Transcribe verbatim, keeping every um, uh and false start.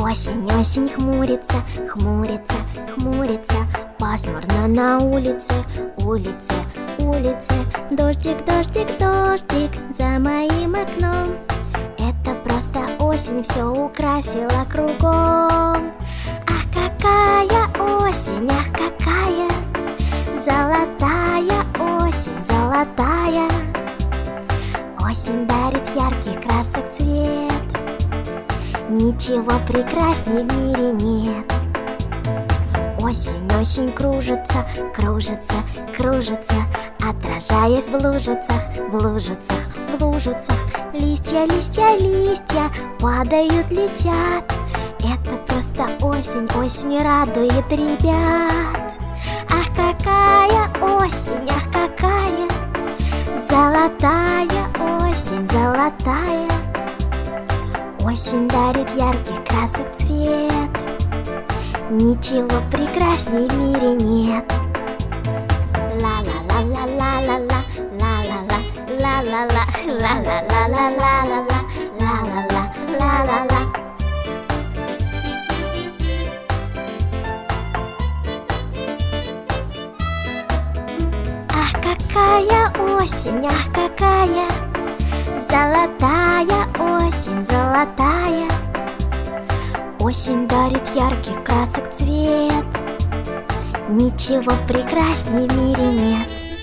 Осень, осень хмурится, хмурится, хмурится. Пасмурно на улице, улице, улице. Дождик, дождик, дождик за моим окном. Это просто осень все украсила кругом. Ах, какая осень, ах, какая золотая осень, золотая. Осень дарит яркий красок цвет. Ничего прекрасней в мире нет. Осень, осень кружится, кружится, кружится, отражаясь в лужицах, в лужицах, в лужицах. Листья, листья, листья падают, летят. Это просто осень, осень радует ребят. Ах, какая осень, ах, какая золотая осень, золотая. Осень дарит ярких красок цвет. Ничего прекрасней в мире нет. Ла-ла-ла-ла-ла-ла-ла, ла-ла-ла-ла-ла-ла, ла-ла-ла-ла-ла-ла-ла, ла-ла-ла-ла-ла-ла. Ах, какая осень, ах, какая золотая осень, золотая. Осень дарит ярких красок цвет. Ничего прекрасней в мире нет.